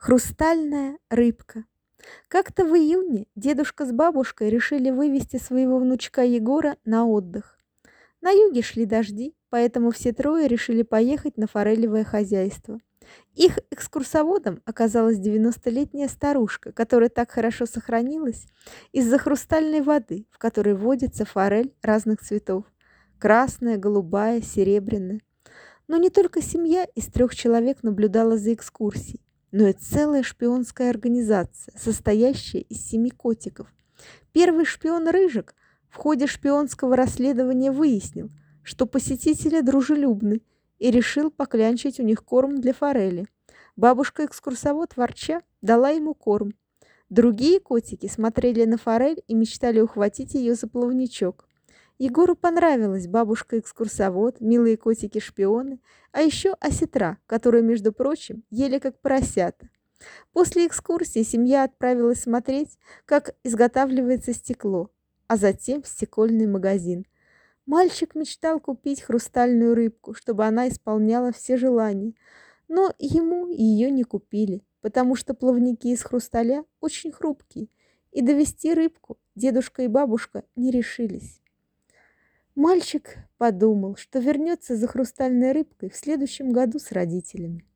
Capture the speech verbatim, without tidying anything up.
Хрустальная рыбка. Как-то в июне дедушка с бабушкой решили вывести своего внучка Егора на отдых. На юге шли дожди, поэтому все трое решили поехать на форелевое хозяйство. Их экскурсоводом оказалась девяностолетняя старушка, которая так хорошо сохранилась из-за хрустальной воды, в которой водится форель разных цветов: красная, голубая, серебряная. Но не только семья из трех человек наблюдала за экскурсией, но и целая шпионская организация, состоящая из семи котиков. Первый шпион Рыжик в ходе шпионского расследования выяснил, что посетители дружелюбны, и решил поклянчить у них корм для форели. Бабушка-экскурсовод, ворча, дала ему корм. Другие котики смотрели на форель и мечтали ухватить ее за плавничок. Егору понравилась бабушка-экскурсовод, милые котики-шпионы, а еще осетра, которые, между прочим, ели как поросята. После экскурсии семья отправилась смотреть, как изготавливается стекло, а затем в стекольный магазин. Мальчик мечтал купить хрустальную рыбку, чтобы она исполняла все желания, но ему ее не купили, потому что плавники из хрусталя очень хрупкие, и довести рыбку дедушка и бабушка не решились. Мальчик подумал, что вернется за хрустальной рыбкой в следующем году с родителями.